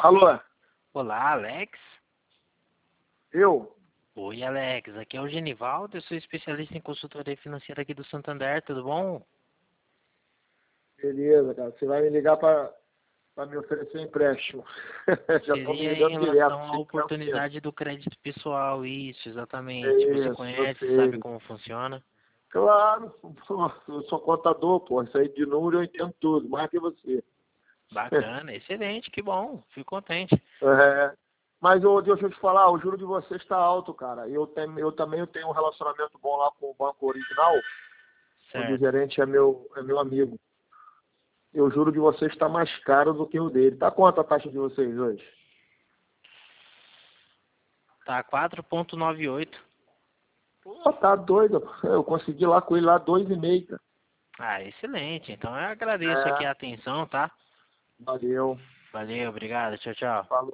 Alô? Olá, Alex. Eu? Oi, Alex. Aqui é o Genivaldo, eu sou especialista em consultoria financeira aqui do Santander, tudo bom? Beleza, cara. Você vai me ligar para me oferecer empréstimo. Já estão me Seria em ligando direto. relação à Sei que é o quê? oportunidade do crédito pessoal, isso, É exatamente. Você isso, eu conhece, sabe sei. como funciona? Claro, pô, eu sou contador, pô. Isso aí de número eu entendo tudo, mais que você. Bacana, excelente, que bom, fico contente. É. Mas, deixa eu te falar, o juro de vocês está alto, cara. Eu também tenho um relacionamento bom lá com o banco original, onde o Certo. gerente é meu amigo. E o juro de vocês está mais caro do que o dele. Tá quanto a taxa de vocês hoje? Tá 4,98. Pô, tá doido. Eu consegui lá com ele lá 2,5, cara. Ah, excelente. Então eu agradeço aqui É, a atenção, tá? valeu. Valeu, obrigado, tchau, tchau. Falou.